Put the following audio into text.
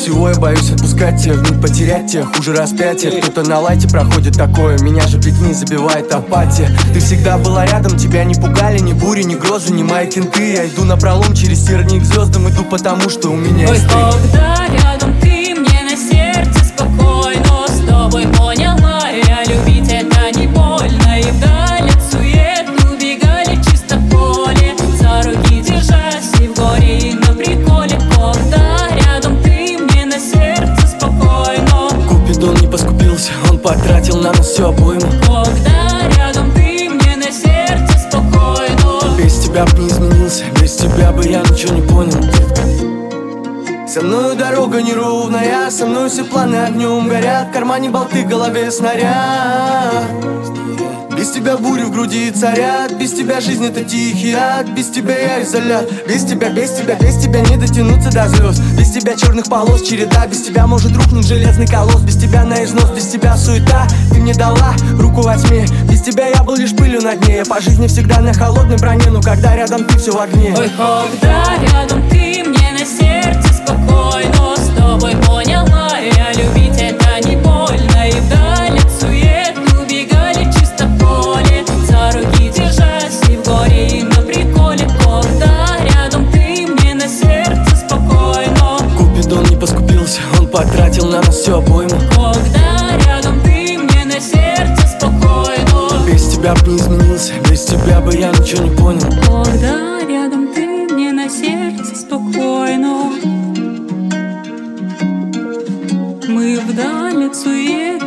всего я боюсь отпускать тех, вмиг потерять тех, хуже распятия. Кто-то на лайте проходит такое, меня же пикни забивает апатия. Ты всегда была рядом, тебя не пугали ни бури, ни грозы, ни мои кенты. Я иду напролом через тернии к звездам, иду потому, что у меня есть ты. Когда рядом ты, мне на сердце спокойно. С тобой поняла я, любить это не больно. И вдаль от сует убегали чисто в поле, за руки держась и в горе, и на приколе. Когда рядом ты, мне на сердце спокойно. Купидон не поскупился, он потратил на нас всю обойму. Когда рядом ты, мне на сердце спокойно. Без тебя б не изменился, без тебя бы я ничего не понял, детка. Со мною дорога неровная, со мной все планы огнем горят. В кармане болты, в голове снаряд. Без тебя бури в груди царят. Без тебя жизнь это тихий ад. Без тебя я изолят. Без тебя не дотянуться до звезд. Без тебя черных полос череда. Без тебя может рухнуть железный колосс. Без тебя на износ, без тебя суета. Ты мне дала руку во тьме. Без тебя я был лишь пылью на дне. Я по жизни всегда на холодной броне, но когда рядом ты, все в огне. Ой, когда рядом ты, мне на сердце спокойно. С тобой поняла я, любить это не больно. И вдаль от сует убегали чисто в поле, за руки держась и в горе, и на приколе. Когда рядом ты, мне на сердце спокойно. Купидон не поскупился, он потратил на нас всю обойму. Когда рядом ты, мне на сердце спокойно. Без тебя б не изменился, без тебя бы я ничего не понял. Когда рядом ты, мне на сердце спокойно. Мы вдаль от сует